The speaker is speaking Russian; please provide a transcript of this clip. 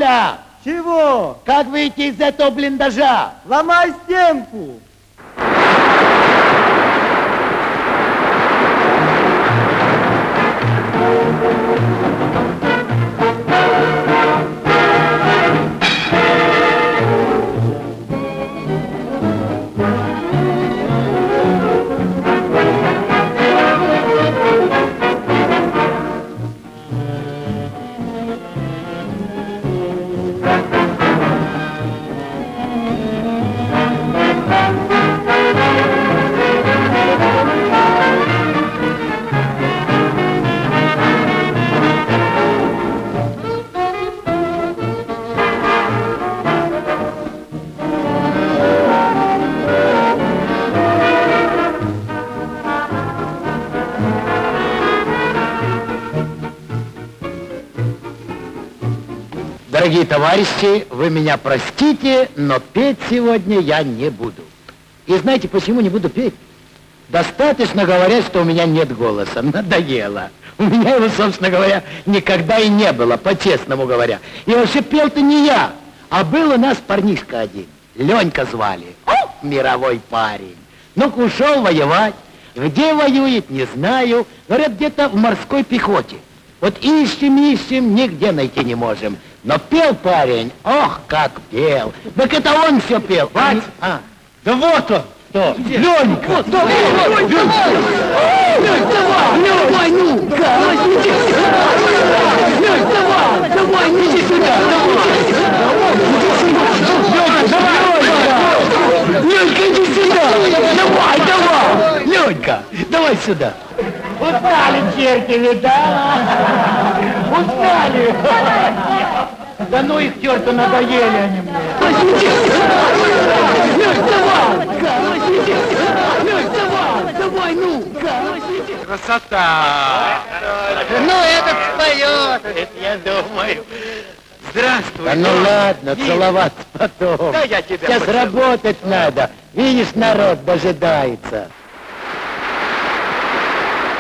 Ленька! Чего? Как выйти из этого блиндажа? Ломай стенку. Дорогие товарищи, вы меня простите, но петь сегодня я не буду. И знаете, почему не буду петь? Достаточно говорят, что у меня нет голоса. Надоело. У меня его, собственно говоря, никогда и не было, по-честному говоря. И вообще пел-то не я, а был у нас парнишка один. Ленька звали. О, мировой парень. Ну-ка ушел воевать. Где воюет, не знаю. Говорят, где-то в морской пехоте. Вот ищем, нигде найти не можем. Но пел парень, ох, как пел. Так это он все пел. Бать? Да вот он. Кто? Ленька. Вот, давай, ну-ка. Давай, иди сюда, Ленька, иди сюда. Давай. Ленька, давай сюда. Устали черти, видала? Устали. Да ну их, черту, надоели они мне. Давай, ну. Красота. Ну, этот споет. Это я думаю. Здравствуй. Да ну ладно, целоваться потом. Да я тебя Сейчас поцелую. работать надо. Видишь, народ дожидается.